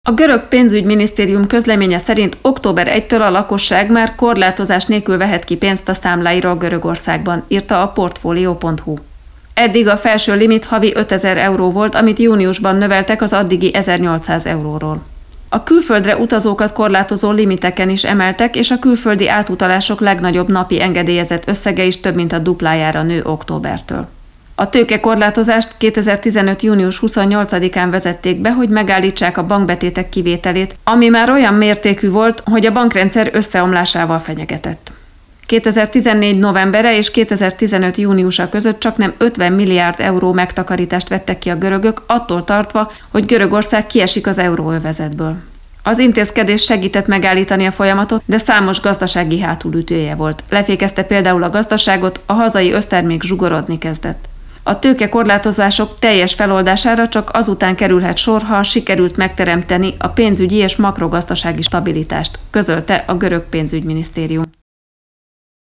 A görög pénzügyminisztérium közleménye szerint október 1-től a lakosság már korlátozás nélkül vehet ki pénzt a számláiról Görögországban, írta a Portfolio.hu. Eddig a felső limit havi 5000 euró volt, amit júniusban növeltek az addigi 1800 euróról. A külföldre utazókat korlátozó limiteken is emeltek, és a külföldi átutalások legnagyobb napi engedélyezett összege is több mint a duplájára nő októbertől. A tőkekorlátozást 2015. június 28-án vezették be, hogy megállítsák a bankbetétek kivételét, ami már olyan mértékű volt, hogy a bankrendszer összeomlásával fenyegetett. 2014. novembere és 2015. júniusa között csaknem 50 milliárd euró megtakarítást vettek ki a görögök, attól tartva, hogy Görögország kiesik az euróövezetből. Az intézkedés segített megállítani a folyamatot, de számos gazdasági hátulütője volt. Lefékezte például a gazdaságot, a hazai össztermék zsugorodni kezdett. A tőkekorlátozások teljes feloldására csak azután kerülhet sor, ha sikerült megteremteni a pénzügyi és makrogazdasági stabilitást, közölte a görög pénzügyminisztérium.